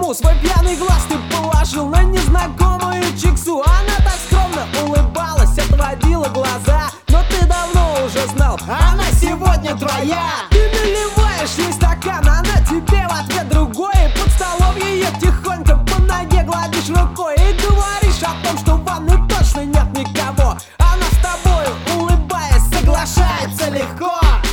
одному свой пьяный глаз ты положил на незнакомую чиксу. Она так скромно улыбалась, отводила глаза, но ты давно уже знал, она сегодня твоя. Ты наливаешь ей стакан, она тебе в ответ другой, и под столом ее тихонько по ноге гладишь рукой и говоришь о том, что в ванной точно нет никого. Она с тобою, улыбаясь, соглашается легко.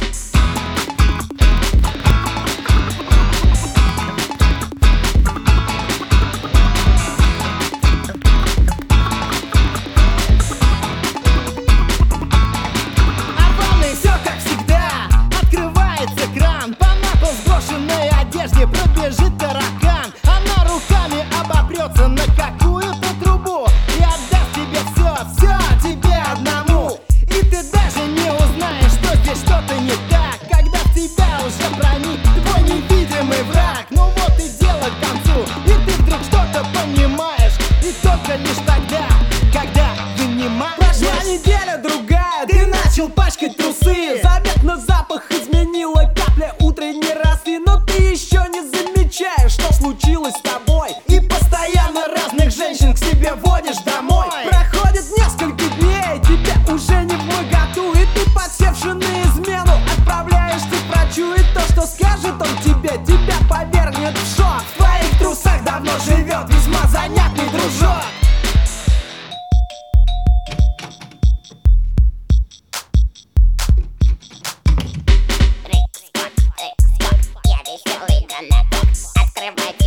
Пробежит таракан, она руками обопрется на какую-то трубу и отдаст тебе все тебе одному. И ты даже не узнаешь, что здесь что-то не так, когда в тебя уже проник твой невидимый враг. Ну вот и дело к концу, и ты вдруг что-то понимаешь, и только лишь тогда, когда вынимаешь. Прошла неделя, другая, ты начал пачкать трусы. Заметно запах изменила капля утренней росы, но ты еще не замечаешь, что случилось с тобой, и постоянно разных женщин к себе водишь домой. Проходит несколько дней, тебе уже не вмоготу, и ты, подсевши на измену, отправляешься к врачу. И то, что скажет он тебе, тебя повергнет в шок. В твоих трусах давно живет весьма занятный дружок. Я веселый гоноток, открывайте